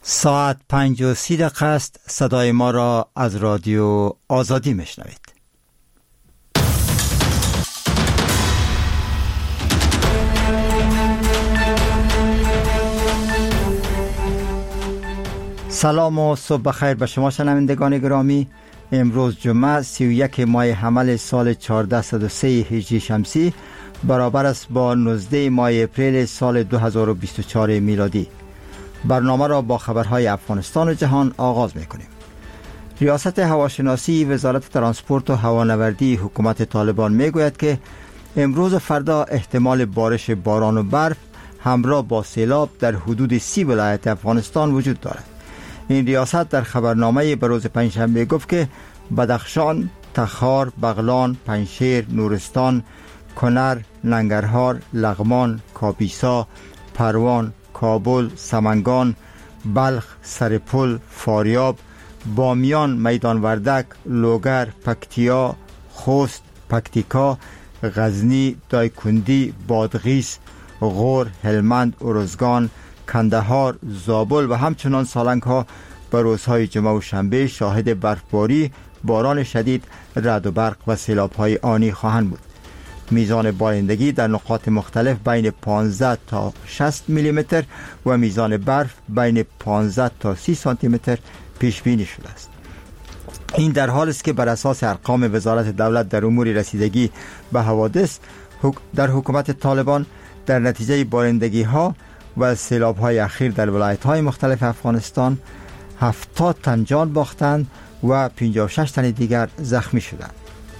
ساعت 5:30 است. صدای ما را از رادیو آزادی میشنوید. سلام و صبح بخیر به شما شنوندگان گرامی. امروز جمعه 31 ماه حمل سال 1403 هجری شمسی برابر است با 19 ماه اپریل سال 2024 میلادی. برنامه را با خبرهای افغانستان و جهان آغاز می‌کنیم. ریاست هواشناسی وزارت ترانسپورت و هوانوردی حکومت طالبان میگوید که امروز و فردا احتمال بارش باران و برف همراه با سیلاب در حدود 30 ولایت افغانستان وجود دارد. این ریاست در خبرنامه به روز پنجشنبه گفت که بدخشان، تخار، بغلان، پنجشیر، نورستان، کنر، ننگرهار، لغمان، کاپیسا، پروان، کابل، سمنگان، بلخ، سرپل، فاریاب، بامیان، میدان وردک، لوگر، پکتیا، خوست، پکتیکا، غزنی، دایکندی، بادغیس، غور، هلمند، ارزگان، کندهار، زابل و همچنان سالنگ ها به روزهای جمعه و شنبه شاهد برفباری، باران شدید، رعد و برق و سیلاب های آنی خواهند بود. میزان بارندگی در نقاط مختلف بین 15 تا 60 میلیمتر و میزان برف بین 15 تا 30 سانتی متر پیش بینی شده است. این در حالی است که بر اساس ارقام وزارت دولت در امور رسیدگی به حوادث در حکومت طالبان در نتیجه بارندگی ها و سیلاب های اخیر در ولایت های مختلف افغانستان 70 تن جان باختند و 56 تن دیگر زخمی شدند.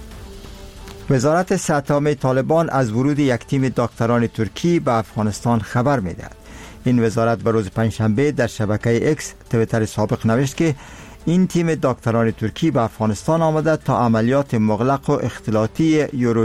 وزارت صحت عامه طالبان از ورود یک تیم دکتران ترکی به افغانستان خبر می‌دهد. این وزارت به روز پنجشنبه در شبکه اکس توییتر سابق نوشت که این تیم دکتران ترکی به افغانستان آمده تا عملیات مغلق و اختلاطی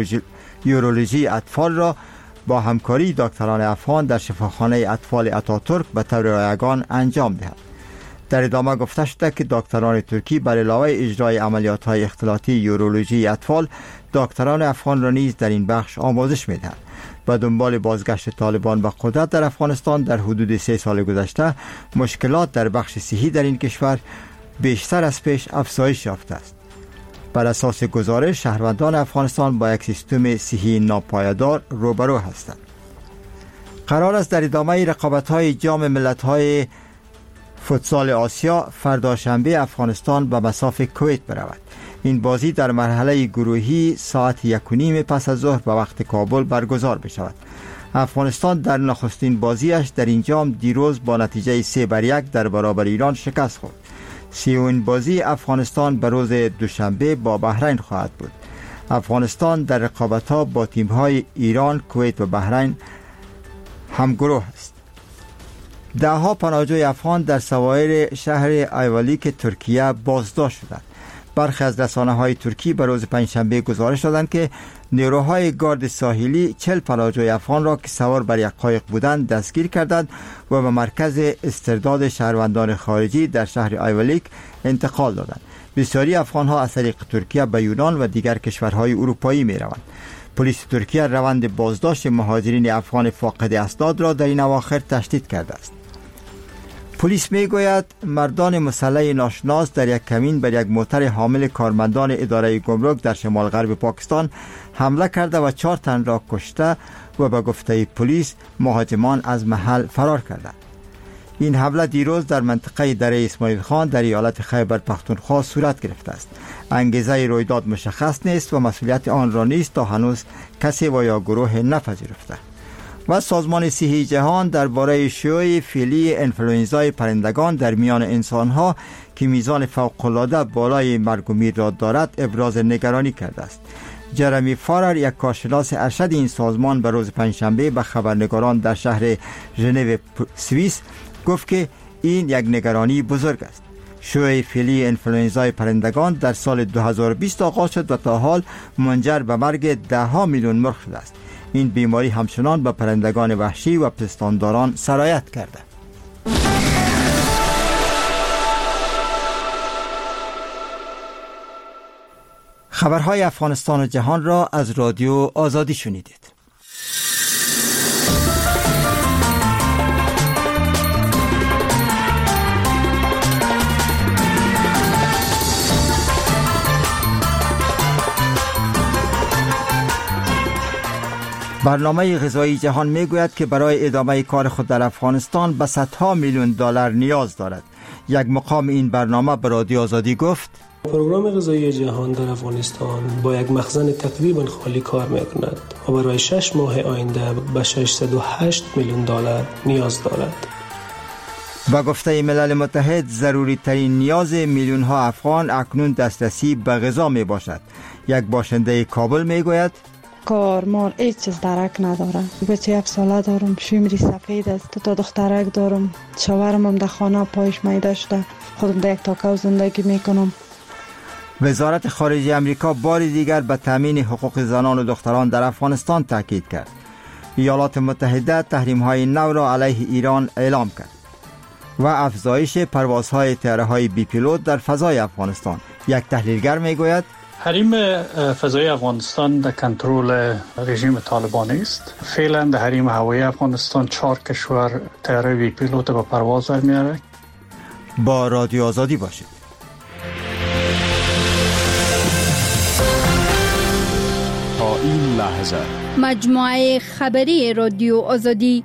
یورولوژی اطفال را با همکاری دکتران افغان در شفاخانه اطفال اتاتورک به طور رایگان انجام دهد. در ادامه گفته شده که دکتران ترکی بر علاوه اجرای عملیات‌های اختلاطی یورولوژی اطفال، دکتران افغان را نیز در این بخش آموزش می‌دهند. به دنبال بازگشت طالبان به قدرت در افغانستان در حدود 3 سال گذشته، مشکلات در بخش صحی در این کشور بیشتر از پیش افزایش یافته است. بر اساس گزارش، شهروندان افغانستان با یک سیستم صحی ناپایدار روبرو هستند. قرار است در ادامه رقابت‌های جام ملت‌های فوتسال آسیا فردا شنبه افغانستان به مصاف کویت برود. این بازی در مرحله گروهی ساعت 1:30 پس از ظهر به وقت کابل برگزار بشود. افغانستان در نخستین بازیش در این جام دیروز با نتیجه 3-1 در برابر ایران شکست خورد. سیومین بازی افغانستان به روز دوشنبه با بحرین خواهد بود. افغانستان در رقابت‌ها با تیم‌های ایران، کویت و بحرین همگروه است. ده‌ها پناهجوی افغان در سواحل شهر ایوالیک ترکیه بازداشت شدند. برخی از رسانه‌های ترکی به روز پنجشنبه گزارش دادند که نیروهای گارد ساحلی 40 پناهجوی افغان را که سوار بر یک قایق بودند دستگیر کردند و به مرکز استرداد شهروندان خارجی در شهر ایوالیک انتقال دادند. بسیاری افغان‌ها از طریق ترکیه به یونان و دیگر کشورهای اروپایی می‌روند. پلیس ترکیه روند بازداشت مهاجرین افغان فاقد اسناد را در این اواخر تشدید کرده است. پلیس میگوید مردان مسلح ناشناس در یک کمین بر یک موتر حامل کارمندان اداره گمرک در شمال غرب پاکستان حمله کرده و 4 تن را کشته و به گفته پلیس مهاجمان از محل فرار کردند. این حمله دیروز در منطقه دره اسماعیل خان در ایالت خیبر پختونخوا صورت گرفته است. انگیزه رویداد مشخص نیست و مسئولیت آن را نیز تا هنوز کسی و یا گروه نپذیرفته. و سازمان صحی جهان درباره شیوع فعلی انفلوئنزای پرندگان در میان انسانها که میزان فوق‌العاده بالای مرگ و میر را دارد ابراز نگرانی کرده است. جرمی فارر، یک کارشناس ارشد این سازمان، به روز پنجشنبه به خبرنگاران در شهر ژنو سوئیس گفت که این یک نگرانی بزرگ است. شیوع فعلی انفلوئنزای پرندگان در سال 2020 آغاز شد و تا حال منجر به مرگ 10 میلیون مرغ شده است. این بیماری همچنان به پرندگان وحشی و پستانداران سرایت کرده. خبرهای افغانستان و جهان را از رادیو آزادی شنیدید. برنامه غذایی جهان میگوید که برای ادامه کار خود در افغانستان به صدها میلیون دلار نیاز دارد. یک مقام این برنامه به رادیو آزادی گفت: پروگرام غذایی جهان در افغانستان با یک مخزن تقریبا خالی کار میکند و برای 6 ماه آینده به 608 میلیون دلار نیاز دارد. با گفته ملل متحد ضروری ترین نیاز میلیون ها افغان اکنون دسترسی به غذا می باشد. یک باشنده کابل می گوید: کارمال هیچ چیز درک نداره. بچه 7 ساله دارم، شیمری سفید است، تا دخترک دارم، شوهرم هم در خانه پایش میده شده، خودم در یک تاکو زندگی میکنم. وزارت خارجه امریکا بار دیگر به تامین حقوق زنان و دختران در افغانستان تاکید کرد. ایالات متحده تحریم‌های نو را علیه ایران اعلام کرد و افزایش پروازهای طیاره‌های بی پیلوت در فضای افغانستان. یک تحلیلگر میگوید: حریم فضای افغانستان در کنترل رژیم طالبانی است. فعلا در حریم هوایی افغانستان 4 کشور طیاره بی پیلوت به پرواز میاره. با رادیو آزادی باشید. تا این لحظه مجموعه خبری رادیو آزادی.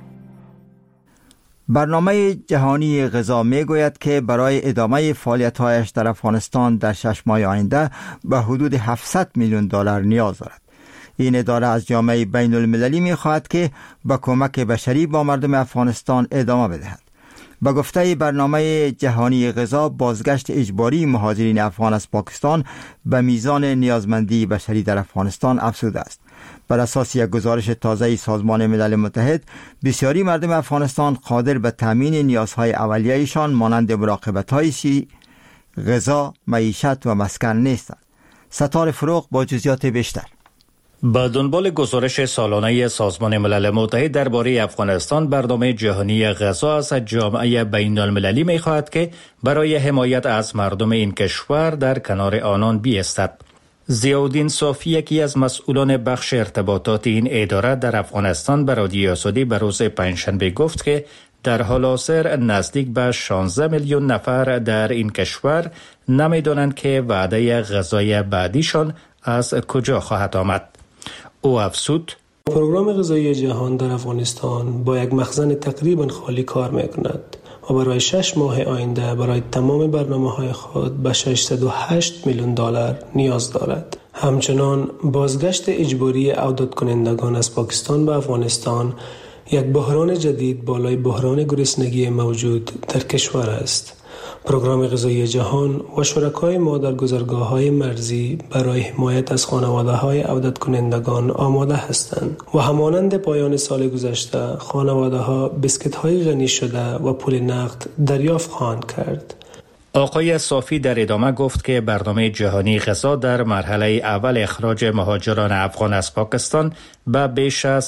برنامه جهانی غذا می گوید که برای ادامه فعالیت‌هایش در افغانستان در 6 ماه آینده به حدود 700 میلیون دلار نیاز دارد. این اداره از جامعه بین المللی می خواهد که با کمک بشری با مردم افغانستان ادامه بدهد. با گفته برنامه جهانی غذا، بازگشت اجباری مهاجرین افغان از پاکستان به میزان نیازمندی بشری در افغانستان افزوده است. بر اساس یک گزارش تازه سازمان ملل متحد، بسیاری مردم افغانستان قادر به تامین نیازهای اولیه‌شان مانند مراقبت‌های غذا، معیشت و مسکن نیستند. ستار فروغ با جزئیات بیشتر. با دنبال گزارش سالانه سازمان ملل متحد درباره افغانستان، برنامه جهانی غذا از جامعه بین المللی می خواهد که برای حمایت از مردم این کشور در کنار آنان بیستد. ضیاءالدین صافی، یکی از مسئولان بخش ارتباطات این اداره در افغانستان، به رادیو آزادی به روز پنجشنبه گفت که در حال حاضر نزدیک به 16 میلیون نفر در این کشور نمی‌دانند که وعده غذای بعدیشان از کجا خواهد آمد. او افزود: پروگرام غذایی جهان در افغانستان با یک مخزن تقریبا خالی کار میکند و برای 6 ماه آینده برای تمام برنامه‌های خود به 608 میلیون دلار نیاز دارد. همچنان بازگشت اجباری عودت کنندگان از پاکستان به افغانستان یک بحران جدید بالای بحران گرسنگی موجود در کشور است. پروگرام غذایی جهان و شرکای ما در گذرگاه‌های مرزی برای حمایت از خانواده‌های عودت کنندگان آماده هستند و همانند پایان سال گذشته خانواده‌ها بسکت‌های غنی شده و پول نقد دریافت خواهند کرد. آقای صافی در ادامه گفت که برنامه جهانی غذا در مرحله اول اخراج مهاجران افغان از پاکستان به بیش از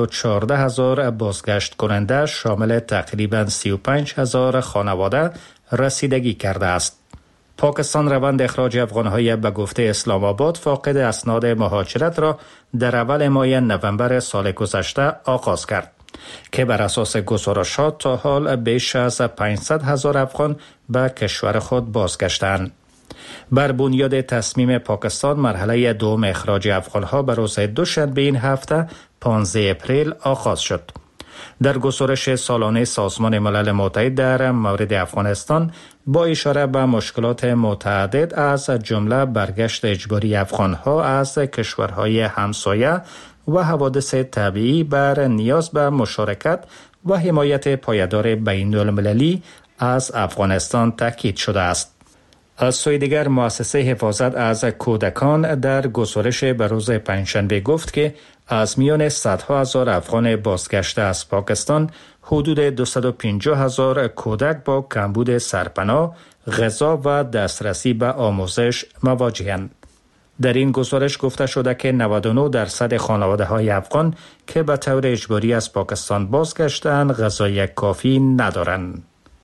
314,000 بازگشت کننده شامل تقریباً 35,000 خانواده رسیدگی کرده است. پاکستان روند اخراج افغان‌های به گفته اسلام آباد فاقد اسناد مهاجرت را در اول ماه نوامبر سال گذشته آغاز کرد که بر اساس گزارشات تا حال بیش از 500,000 افغان به کشور خود بازگشتند. بر بنیاد تصمیم پاکستان، مرحله دوم اخراج افغان‌ها به روز دوشنبه این هفته 15 اپریل آغاز شد. در گزارش سالانه سازمان ملل متحد در مورد افغانستان، با اشاره به مشکلات متعدد از جمله برگشت اجباری افغان‌ها از کشورهای همسایه و حوادث طبیعی بر نیاز به مشارکت و حمایت پایدار بین المللی از افغانستان تاکید شده است. از سوی دیگر، مؤسسه حفاظت از کودکان در گزارش به روز پنجشنبه گفت که از میان صدها هزار افغان بازگشته از پاکستان، حدود 250,000 کودک با کمبود سرپناه، غذا و دسترسی به آموزش مواجه‌اند. در این گزارش گفته شده که 99% خانواده‌های افغان که به طور اجباری از پاکستان بازگشتند غذای کافی ندارند.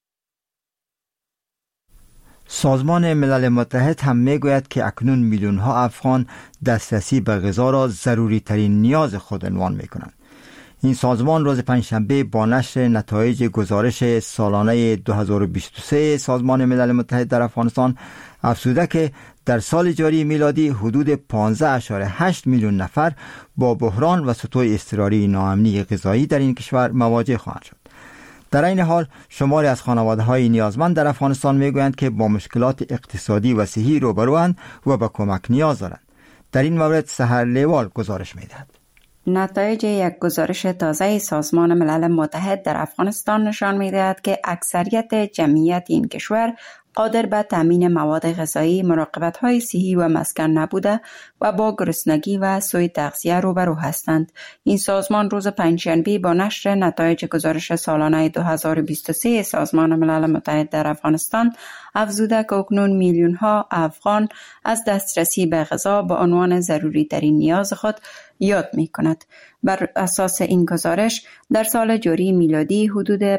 سازمان ملل متحد هم میگوید که اکنون میلیون‌ها افغان دسترسی به غذا را ضروری ترین نیاز خود عنوان میکنند. این سازمان روز پنجشنبه با نشر نتایج گزارش سالانه 2023 سازمان ملل متحد در افغانستان افزوده که در سال جاری میلادی حدود 15.8 میلیون نفر با بحران و سطوح اضطراری ناامنی غذایی در این کشور مواجه خواهند شد. در این حال شماری از خانواده‌های نیازمند در افغانستان میگویند که با مشکلات اقتصادی و صحی روبروند و به کمک نیاز دارند. در این مورد سحر لیوال گزارش میدهد. نتایج یک گزارش تازه سازمان ملل متحد در افغانستان نشان می‌دهد که اکثریت جمعیت این کشور قادر به تامین مواد غذایی، مراقبت‌های صحی و مسکن نبوده و با گرسنگی و سوء تغذیه روبرو هستند. این سازمان روز پنجشنبه با نشر نتایج گزارش سالانه 2023 سازمان ملل متحد در افغانستان افزوده که اکنون میلیون‌ها افغان از دسترسی به غذا به عنوان ضروری ترین نیاز خود یاد می کند. بر اساس این گزارش در سال جاری میلادی حدود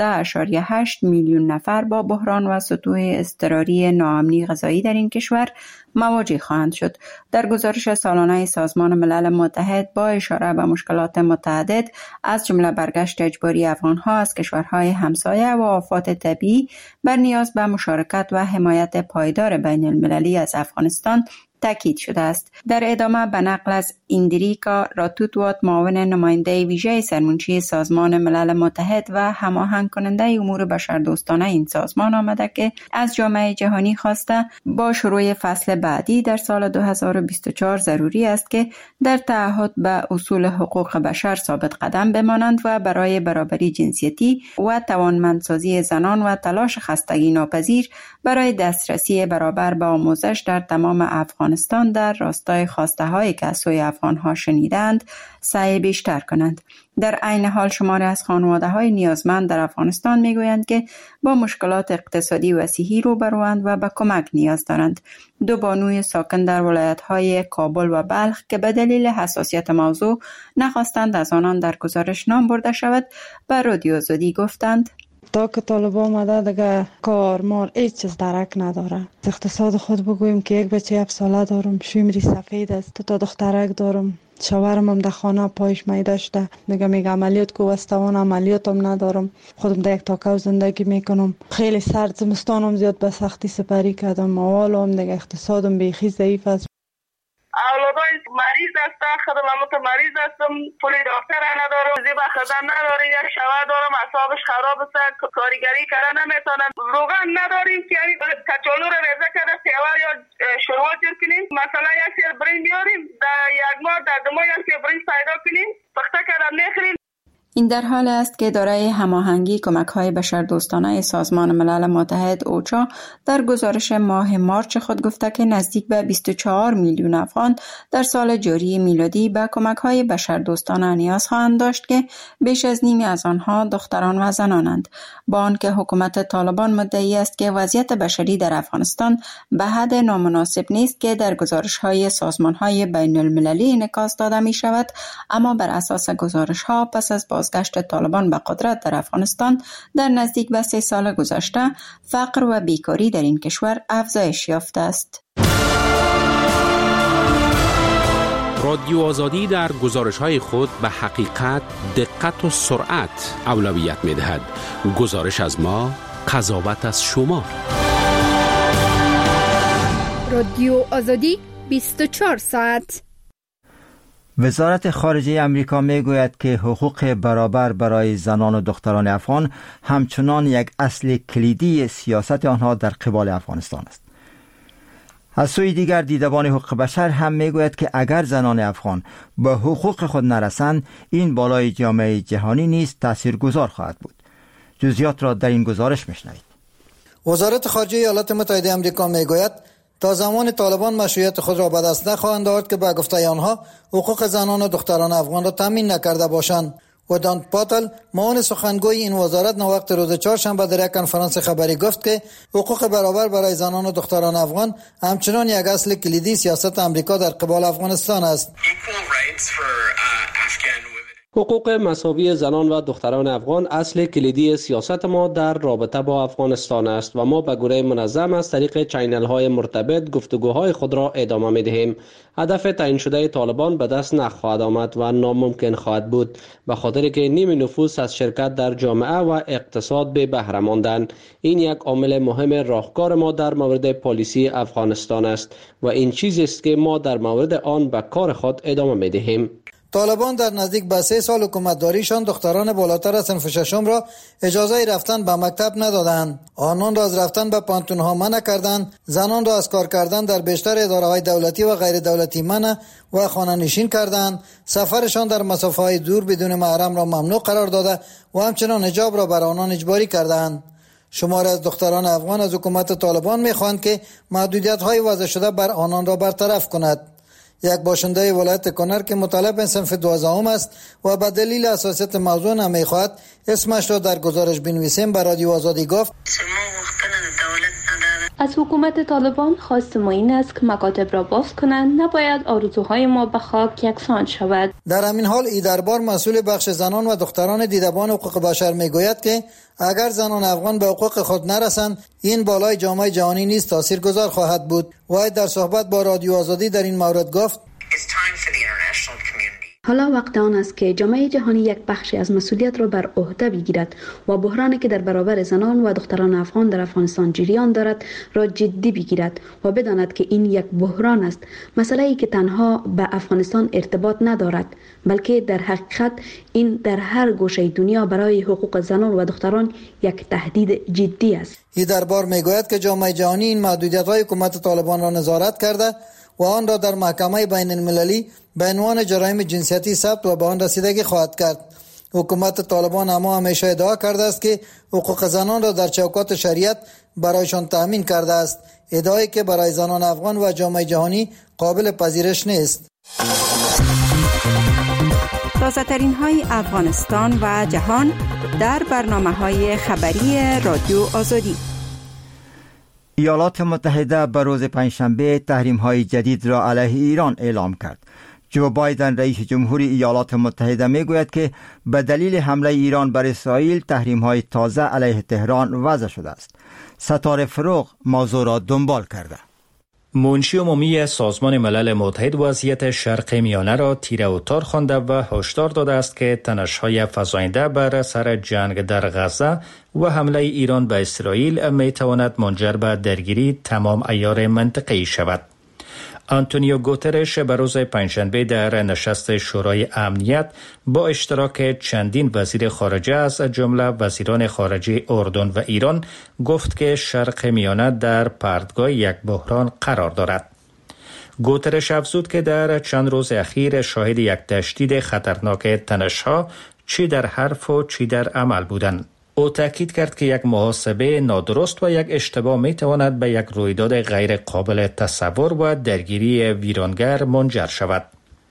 15.8 میلیون نفر با بحران و سطوح اضطراری ناامنی غذایی در این کشور مواجه خواهند شد. در گزارش سالانه سازمان ملل متحد با اشاره به مشکلات متعدد از جمله برگشت اجباری افغانها از کشورهای همسایه و آفات طبیعی بر نیاز به مشارکت و حمایت پایدار بین المللی از افغانستان تاکید شده است. در ادامه به نقل از ایندریکا راتوتوات معاون نماینده ویژه سرمنشی سازمان ملل متحد و هماهنگ کننده امور بشردوستانه این سازمان آمده که از جامعه جهانی خواسته با شروع فصل بعدی در سال 2024 ضروری است که در تعهد به اصول حقوق بشر ثابت قدم بمانند و برای برابری جنسیتی و توانمندسازی زنان و تلاش خستگی ناپذیر برای دسترسی برابر به آموزش در تمام افغانستان در راستای خواسته هایی که از سوی افغانها شنیدند سعی بیشتر کنند. در عین حال شماری از خانواده های نیازمند در افغانستان میگویند که با مشکلات اقتصادی و صحی روبروند و به کمک نیاز دارند. دو بانوی ساکن در ولایت های کابل و بلخ که به دلیل حساسیت موضوع نخواستند از آنان در گزارش نام برده شود به رادیو آزادی گفتند تا که طالبان آمده دیگه کار هیچ چیز درک نداره. اقتصاد خود بگویم که یک بچه 7 ساله دارم، شومری سفید است، تا دخترک دارم، شوهرم هم در خانه پایش میده شده، میگه عملیات کو وستوان عملیاتم ندارم، خودم در یک تاکو زندگی میکنم. خیلی سرد زمستانم زیاد به سختی سپری کردم، حالم دیگه اقتصادم بیخی ضعیف است. اولادای مریض هستن، خودم مریض هستم، پول دکتر ندارم، زیبا خزان ندارم، یک شوهر دارم اعصابش خراب است، کارگری کردن نمیتونن، روغن نداریم که کچالو رو ریزه کرده سیوار یا شوروا جور کنیم، مثلا یک سیر برنج بیاریم در یک ماه در دو ماه یک سیر برنج پیدا کنیم پخته کردن میخوریم. این در حال است که اداره هماهنگی کمک‌های بشردوستانه سازمان ملل متحد اوچا در گزارش ماه مارچ خود گفته که نزدیک به 24 میلیون افغان در سال جاری میلادی به کمک‌های بشردوستانه نیاز خواهند داشت که بیش از نیمی از آنها دختران و زنانند. با آنکه حکومت طالبان مدعی است که وضعیت بشری در افغانستان به حد نامناسب نیست که در گزارش‌های سازمان‌های بین‌المللی انعکاس داده می‌شود، اما بر اساس گزارش‌ها پس از بازگشت طالبان به قدرت در افغانستان در نزدیک به 3 سال گذشته فقر و بیکاری در این کشور افزایش یافته است. رادیو آزادی در گزارش‌های خود به حقیقت، دقت و سرعت اولویت می‌دهد. گزارش از ما، قضاوت از شما. رادیو آزادی 24 ساعت. وزارت خارجه امریکا میگوید که حقوق برابر برای زنان و دختران افغان همچنان یک اصل کلیدی سیاست آنها در قبال افغانستان است. از سوی دیگر دیدبان حقوق بشر هم میگوید که اگر زنان افغان به حقوق خود نرسند، این بالای جامعه جهانی نیز تاثیرگذار خواهد بود. جزئیات را در این گزارش میشنوید. وزارت خارجه ایالات متحده آمریکا میگوید تا زمان طالبان مشروعیت خود را به دست نخواهند آورد که به گفته آنها حقوق زنان و دختران افغان را تامین نکرده باشند. و دان پاتل معاون سخنگوی این وزارت وقت روز چهارشنبه در یک کنفرانس خبری گفت که حقوق برابر برای زنان و دختران افغان همچنان یک اصل کلیدی سیاست آمریکا در قبال افغانستان است. حقوق مساوی زنان و دختران افغان اصل کلیدی سیاست ما در رابطه با افغانستان است و ما به گونه منظم از طریق چینل های مرتبط گفتگوهای خود را ادامه می دهیم. هدف تعیین شده طالبان به دست نخواهد آمد و ناممکن خواهد بود، به خاطر که نیم نفوس از شرکت در جامعه و اقتصاد به بهره ماندند. این یک عامل مهم راهکار ما در مورد پالیسی افغانستان است و این چیزی است که ما در مورد آن به کار خود ادامه می دهیم. طالبان در نزدیک به 3 سال حکومتداریشان دختران بالاتر از صنف ششم را اجازه رفتن به مکتب ندادند. آنان را از رفتن به پانتون‌ها منع کردند. زنان را از کار کردن در بیشتر اداره‌های دولتی و غیر دولتی منع و خانه‌نشین کردند. سفرشان در مسافه‌های دور بدون محرم را ممنوع قرار داده و همچنین حجاب را بر آنان اجباری کردند. شماری از دختران افغان از حکومت طالبان می‌خواهند که محدودیت‌های وضع شده بر آنان را برطرف کند. یک باشنده ولایت کنر که مطالب صنف 12 است و به دلیل حساسیت موضوع نمیخواهد اسمش را در گزارش بنویسیم به رادیو آزادی گفت از حکومت طالبان خواست ما این است که مکاتب را باز کنند، نباید آرزوهای ما به خاک یکسان شود. در همین حال ایدربار مسئول بخش زنان و دختران دیدبان حقوق بشر میگوید که اگر زنان افغان به حقوق خود نرسند این بالای جامعه جهانی نیز تاثیرگذار خواهد بود. و در صحبت با رادیو آزادی در این مورد گفت حالا وقت آن است که جامعه جهانی یک بخشی از مسئولیت را بر عهده بگیرد و بحرانی که در برابر زنان و دختران افغان در افغانستان جریان دارد را جدی بگیرد و بداند که این یک بحران است، مسئله‌ای که تنها به افغانستان ارتباط ندارد بلکه در حقیقت این در هر گوشه دنیا برای حقوق زنان و دختران یک تهدید جدی است. این دربار میگوید که جامعه جهانی این محدودیت‌های حکومت طالبان را نظارت کرده و آن را در محکمه بین المللی به عنوان جرایم جنسیتی ثبت و به آن رسیدگی خواهد کرد. حکومت طالبان اما همیشه ادعا کرده است که حقوق زنان را در چوکات شریعت برایشان تأمین کرده است، ادعایی که برای زنان افغان و جامعه جهانی قابل پذیرش نیست. تازه ترین های افغانستان و جهان در برنامه‌های خبری رادیو آزادی. ایالات متحده به روز پنجشنبه تحریم‌های جدید را علیه ایران اعلام کرد. جو بایدن رئیس جمهور ایالات متحده میگوید که به دلیل حمله ایران بر اسرائیل تحریم‌های تازه علیه تهران وضع شده است. ستاره فروغ موضوع را دنبال کرده. منشی عمومی سازمان ملل متحد وضعیت شرق میانه را تیره و تار خوانده و هشدار داده است که تنش‌های فزاینده بر سر جنگ در غزه و حمله ایران به اسرائیل میتواند منجر به درگیری تمام عیار منطقه‌ای شود. آنتونیو گوترش به روز پنجشنبه در نشست شورای امنیت با اشتراک چندین وزیر خارجه از جمله وزیران خارجه اردن و ایران گفت که شرق میانه در پرتگاه یک بحران قرار دارد. گوترش افزود که در چند روز اخیر شاهد یک تشدید خطرناک تنش‌ها چی در حرف و چی در عمل بودند. او تاکید کرد که یک محاسبه نادرست و یک اشتباه می تواند به یک رویداد غیر قابل تصور و درگیری ویرانگر منجر شود.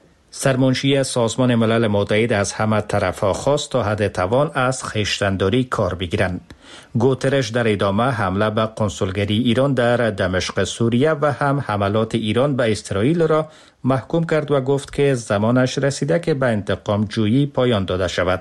سرمنشی سازمان ملل متحد از همه طرف‌ها خواست تا حد توان از خویشتن‌داری کار بگیرند. گوترش در ادامه حمله به قنسولگری ایران در دمشق سوریه و هم حملات ایران به اسرائیل را محکوم کرد و گفت که زمانش رسیده که به انتقام جویی پایان داده شود.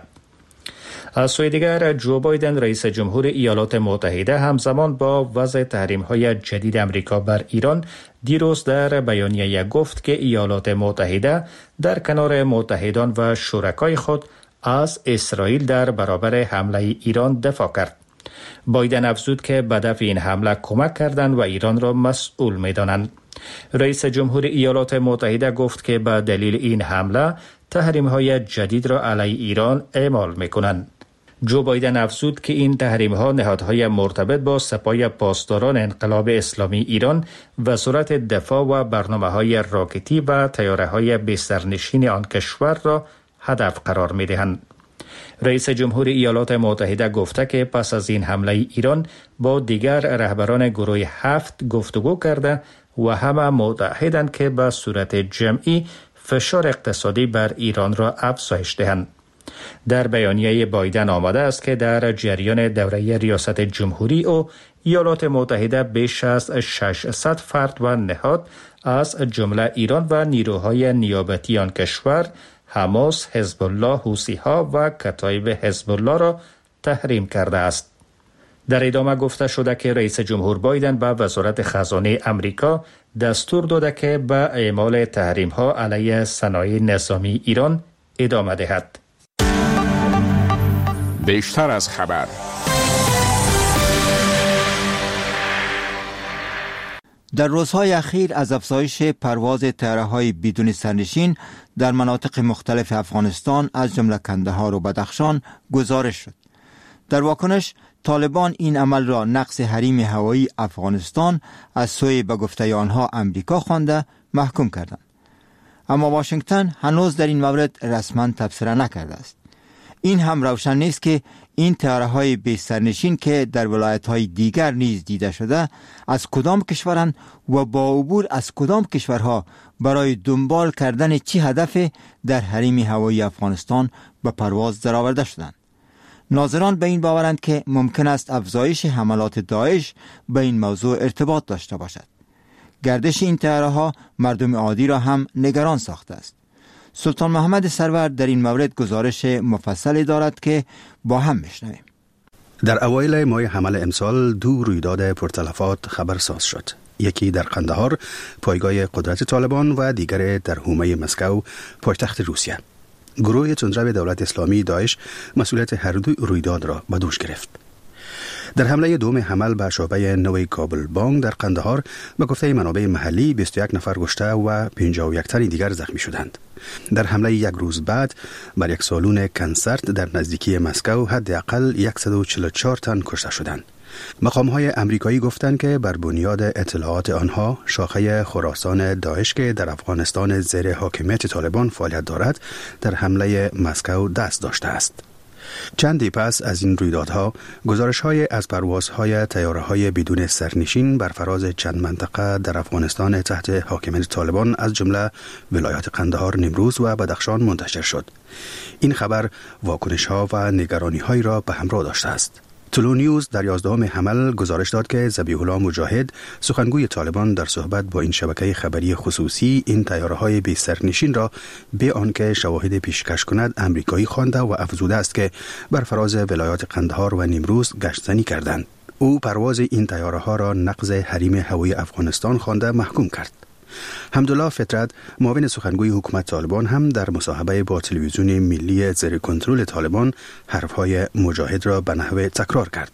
از سوی دیگر جو بایدن رئیس جمهور ایالات متحده همزمان با وضع تحریم‌های جدید امریکا بر ایران دیروز در بیانیه گفت که ایالات متحده در کنار متحدان و شرکای خود از اسرائیل در برابر حمله ایران دفاع کرد. بایدن افزود که به دفع این حمله کمک کردند و ایران را مسئول می‌دانند. رئیس جمهور ایالات متحده گفت که به دلیل این حمله تحریم‌های جدید را علیه ایران اعمال می‌کنند. جو بایدن افزود که این تحریم‌ها نهادهای مرتبط با سپاه پاسداران انقلاب اسلامی ایران، وزارت دفاع و برنامه‌های راکتی و طیاره‌های بسترنشین آن کشور را هدف قرار می‌دهند. رئیس جمهور ایالات متحده گفته که پس از این حمله ایران با دیگر رهبران گروه 7 گفتگو کرده و همه متحدند که به صورت جمعی فشار اقتصادی بر ایران را افزایش دهند. در بیانیه بایدن آمده است که در جریان دوره ریاست جمهوری او ایالات متحده بیش از 600 فرد و نهاد از جمله ایران و نیروهای نیابتی آن کشور حماس، حزب الله، حوثی‌ها و کتایب حزب الله را تحریم کرده است. در ادامه گفته شده که رئیس جمهور بایدن به وزارت خزانه امریکا دستور داده که به اعمال تحریم‌ها علیه صنایع نظامی ایران ادامه دهد. بیشتر از خبر. در روزهای اخیر از افزایش پرواز طیاره‌های بدون سرنشین در مناطق مختلف افغانستان از جمله کندهار و بدخشان گزارش شد. در واکنش طالبان این عمل را نقض حریم هوایی افغانستان از سوی به گفته آنها امریکا خوانده محکوم کردند. اما واشنگتن هنوز در این مورد رسما تبصره نکرده است. این هم روشن نیست که این طیاره‌های بی سرنشین که در ولایت‌های دیگر نیز دیده شده از کدام کشورند و با عبور از کدام کشورها برای دنبال کردن چی هدف در حریم هوایی افغانستان به پرواز درآورده شدند. ناظران به این باورند که ممکن است افزایش حملات داعش به این موضوع ارتباط داشته باشد. گردش این طیاره‌ها مردم عادی را هم نگران ساخته است. سلطان محمد سرور در این مورد گزارش مفصلی دارد که با هم میشنویم. در اوایل ماه حمل امسال 2 رویداد پرتلفات خبرساز شد. یکی در قندهار، پایگاه قدرت طالبان، و دیگر در حومه مسکو، پایتخت روسیه. گروه تندرو دولت اسلامی داعش مسئولیت هر دو رویداد را به دوش گرفت. در حمله دوم حمل به شعبه نوی کابل بانگ در قندهار به گفته منابع محلی 21 نفر کشته و 51 تن دیگر زخمی شدند. در حمله یک روز بعد بر یک سالن کنسرت در نزدیکی مسکو حداقل 144 تن کشته شدند. مقام‌های امریکایی گفتند که بر بنیاد اطلاعات آنها شاخه خراسان داعش که در افغانستان زیر حاکمیت طالبان فعالیت دارد در حمله مسکو دست داشته است. چندی پس از این رویدادها گزارش‌های از پروازهای طیاره‌های بدون سرنشین بر فراز چند منطقه در افغانستان تحت حاکمیت طالبان از جمله ولایات قندهار، نیمروز و بدخشان منتشر شد. این خبر واکنش‌ها و نگرانی‌هایی را به همراه داشته است. طلوع نیوز در 11 حمل گزارش داد که ذبیح الله مجاهد، سخنگوی طالبان، در صحبت با این شبکه خبری خصوصی این طیاره‌های بی سرنشین را به آنکه شواهد پیشکش کند امریکایی خوانده و افزوده است که بر فراز ولایات قندهار و نیمروز گشتزنی کردند. او پرواز این طیاره‌ها را نقض حریم هوایی افغانستان خوانده محکوم کرد. حمدالله فطرت، معاون سخنگوی حکومت طالبان، هم در مصاحبه با تلویزیون ملی زیر کنترل طالبان حرفهای مجاهد را به نحو تکرار کرد.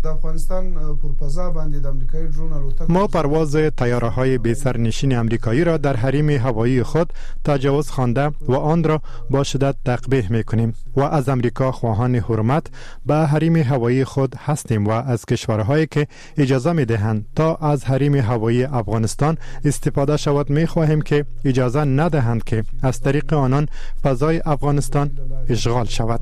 ما پرواز طیاره‌های بی سرنشین امریکایی را در حریم هوایی خود تجاوز خوانده و آن را با شدت تقبیح می‌کنیم و از امریکا خواهان حرمت به حریم هوایی خود هستیم و از کشورهایی که اجازه می‌دهند تا از حریم هوایی افغانستان استفاده شود می‌خواهیم که اجازه ندهند که از طریق آنان فضای افغانستان اشغال شود.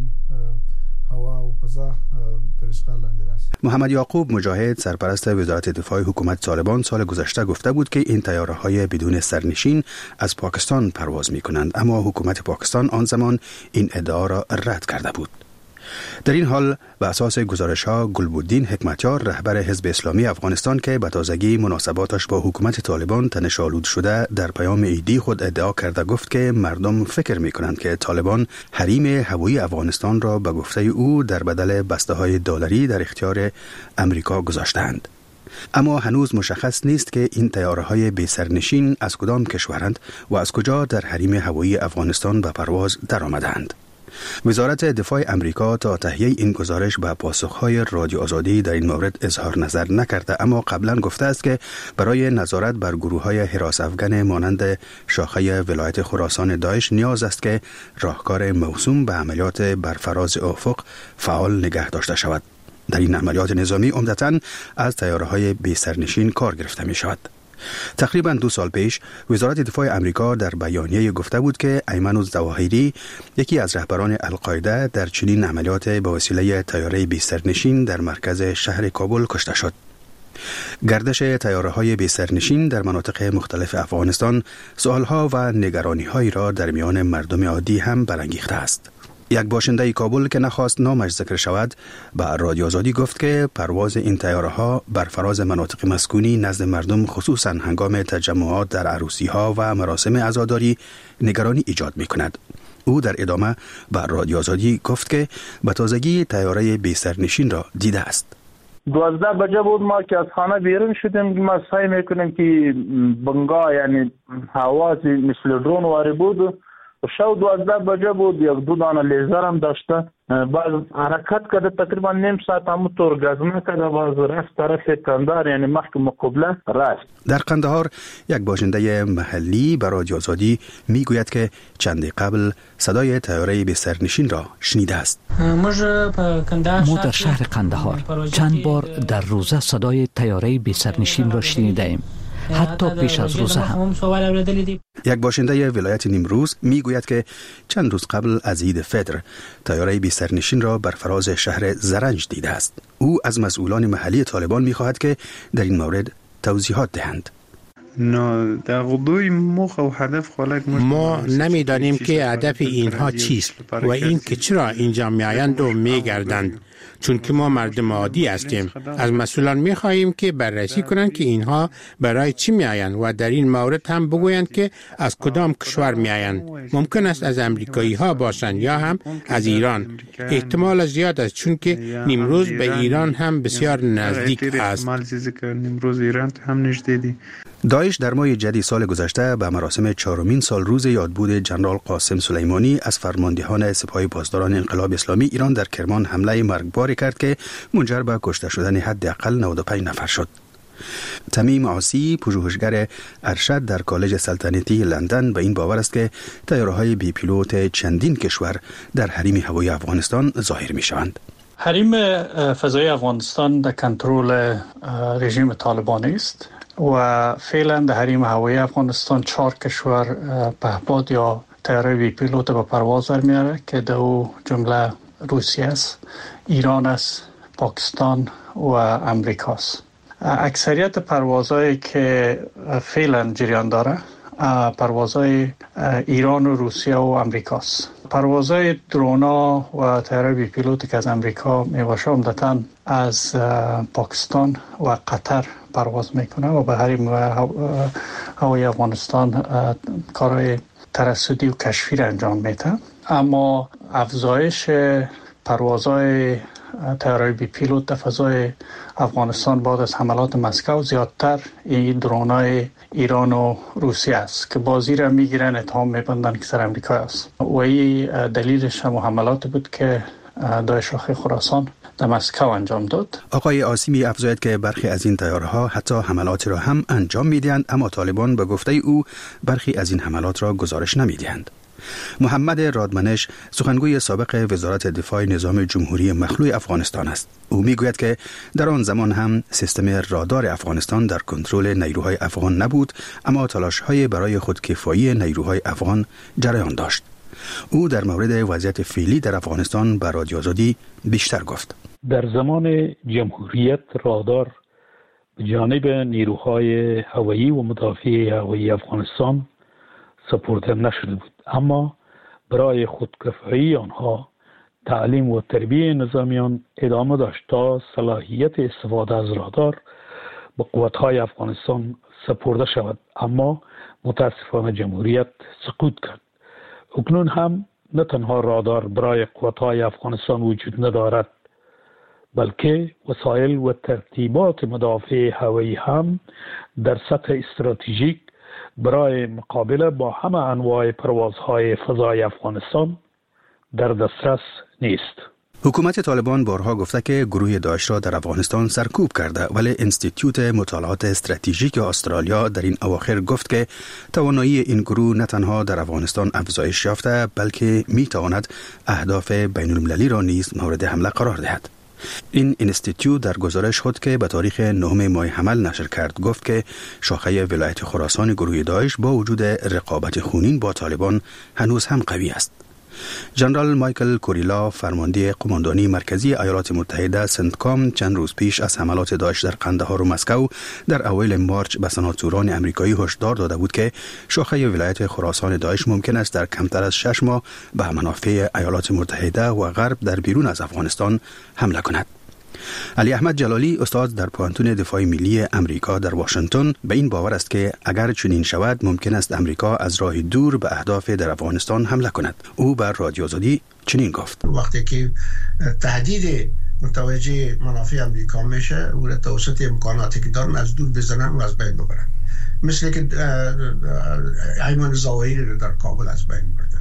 محمد یعقوب مجاهد، سرپرست وزارت دفاع حکومت طالبان، سال گذشته گفته بود که این طیاره‌های بدون سرنشین از پاکستان پرواز می‌کنند، اما حکومت پاکستان آن زمان این ادعا را رد کرده بود. در این حال به اساس گزارش‌ها گلبودین حکمتیار، رهبر حزب اسلامی افغانستان که به تازگی مناسباتش با حکومت طالبان تنش‌آلود شده، در پیام ایدی خود ادعا کرده گفت که مردم فکر می‌کنند که طالبان حریم هوایی افغانستان را به گفته او در بدل بسته‌های دلاری در اختیار امریکا گذاشتند. اما هنوز مشخص نیست که این طیاره‌های بی سرنشین از کدام کشورند و از کجا در حریم هوایی افغانستان به پرواز درآمدند. وزارت دفاع امریکا تا تهیه این گزارش به پاسخهای رادیو آزادی در این مورد اظهار نظر نکرده، اما قبلا گفته است که برای نظارت بر گروه‌های حراس افغان مانند شاخه ولایت خراسان داعش نیاز است که راهکار موسوم به عملیات بر فراز افق فعال نگه داشته شود. در این عملیات نظامی عمدتاً از طیاره‌های بی سرنشین کار گرفته می شود. تقریباً 2 سال پیش وزارت دفاع امریکا در بیانیه گفته بود که ایمن الظواهری، یکی از رهبران القاعده، در چنین عملیات به وسیله طیاره بی سرنشین در مرکز شهر کابل کشته شد. گردش طیاره‌های بی سرنشین در مناطق مختلف افغانستان سوالها و نگرانی‌هایی را در میان مردم عادی هم برانگیخته است. یک باشنده کابل که نخواست نامش ذکر شود به رادیو آزادی گفت که پرواز این طیاره ها بر فراز مناطق مسکونی نزد مردم خصوصا هنگام تجمعات در عروسی ها و مراسم عزاداری نگرانی ایجاد می کند. او در ادامه به رادیو آزادی گفت که به تازگی طیاره بی سرنشین را دیده است. 12 بجه بود ما که از خانه بیرون شدیم، ما سعی میکنیم که بنگاه یعنی حواس مثل درون واری بود. شو 12 بجه بود، یک دو دانه لیزر هم داشته، باز حرکت کرده تقریبا نیم ساعت همونطور گزمه کرده، باز رفت طرف کندهار یعنی مخک مقابله رفت. در قندهار یک باشنده محلی به رادیو آزادی میگوید که چندی قبل صدای طیاره بی سرنشین را شنیده است. ما در شهر قندهار چند بار در روزه صدای طیاره بی سرنشین را شنیده ایم، حتی پیش از روزه هم. یک باشنده ولایت نیمروز میگوید که چند روز قبل از عید فطر طیاره بی سرنشین را بر فراز شهر زرنج دیده است. او از مسئولان محلی طالبان میخواهد که در این مورد توضیحات دهند. ما نمیدانیم که هدف اینها چیست و این که چرا اینجا میآیند و میگردند، چون که ما مردم عادی هستیم. از مسئولان میخواهیم که بررسی کنند که اینها برای چی میآیند و در این مورد هم بگویند که از کدام کشور میآیند. ممکن است از امریکایی ها باشند یا هم از ایران. احتمال زیاد است چون که نیمروز به ایران هم بسیار نزدیک است. داعش در ماه جدی سال گذشته به مراسم 4مین سال روز یادبود جنرال قاسم سلیمانی از فرماندهان سپاه پاسداران انقلاب اسلامی ایران در کرمان حمله مرگباری کرد که منجر به کشته شدن حداقل 95 نفر شد. تمیم عاصی، پژوهشگر ارشد در کالج سلطنتی لندن، به این باور است که طیاره‌های بی پیلوت چندین کشور در حریم هوایی افغانستان ظاهر می‌شوند. حریم فضای افغانستان در کنترل رژیم طالبانی است و فعلا در حریم هوایی افغانستان 4 کشور پهپاد یا طیاره بی پیلوت به پرواز میاره که در او جمله روسیه است، ایران است، پاکستان و امریکا است. اکثریت پروازهایی که فعلا جریان داره پروازهای ایران و روسیه و امریکا است. پروازهای درونا و طیاره بی پیلوت که از امریکا میباشه عمدتاً از پاکستان و قطر پرواز میکنه و به حریم هوایی افغانستان کارهای ترصدی و کشفی را انجام میده. اما افزایش پروازهای طیاره بی پیلوت در فضای افغانستان بعد از حملات مسکو زیادتر این درونای ایران و روسیه است که بازی را میگیرن، اتهام میبندن که سر امریکا است و این دلیلش هم حملات بود که داعش شاخه خراسان در مسکو انجام داد. آقای آسیمی افزاید که برخی از این طیاره‌ها حتی حملات را هم انجام میدهند، اما طالبان به گفته او برخی از این حملات را گزارش نمیدهند. محمد رادمنش سخنگوی سابق وزارت دفاع نظام جمهوری مخلوع افغانستان است. او میگوید که در آن زمان هم سیستم رادار افغانستان در کنترل نیروهای افغان نبود، اما تلاش‌های برای خودکفایی نیروهای افغان جریان داشت. او در مورد وضعیت فعلی در افغانستان به رادیو آزادی بیشتر گفت. در زمان جمهوریت رادار به جانب نیروهای هوایی و مدافع هوایی افغانستان سپرده نشده بود، اما برای خودکفایی آنها تعلیم و تربیت نظامیان ادامه داشت تا صلاحیت استفاده از رادار به قوت‌های افغانستان سپرده شود، اما متاسفانه جمهوریت سقوط کرد. اکنون هم نه تنها رادار برای قوت‌های افغانستان وجود ندارد، بلکه وسایل و ترتیبات مدافع هوایی هم در سطح استراتژیک برای مقابله با همه انواع پروازهای فضای افغانستان در دسترس نیست. حکومت طالبان بارها گفته که گروه داعش را در افغانستان سرکوب کرده، ولی انستیتیوت مطالعات استراتژیک استرالیا در این اواخر گفت که توانایی این گروه نه تنها در افغانستان افزایش یافته، بلکه میتواند اهداف بین المللی را نیز مورد حمله قرار دهد. این انستیتیوت در گزارش خود که به تاریخ 9 ماه حمل نشر کرد گفت که شاخه ولایت خراسان گروه داعش با وجود رقابت خونین با طالبان هنوز هم قوی است. جنرال مایکل کوریلا فرمانده قماندانی مرکزی ایالات متحده سنتکام چند روز پیش از حملات داعش در قندهار و مسکو در اوایل مارچ به سناتوران امریکایی هشدار داده بود که شاخه ولایت خراسان داعش ممکن است در کمتر از 6 ماه به منافع ایالات متحده و غرب در بیرون از افغانستان حمله کند. علی احمد جلالی استاد در پوهنتون دفاع ملی امریکا در واشنگتن به این باور است که اگر چنین شود ممکن است امریکا از راه دور به اهداف در افغانستان حمله کند. او بر رادیو آزادی چنین گفت: وقتی که تهدید متوجه منافع امریکا میشه و توسط امکاناتی که دارن از دور بزنن و از بین ببرن، مثل که ایمان زاویری رو در کابل از بین برده.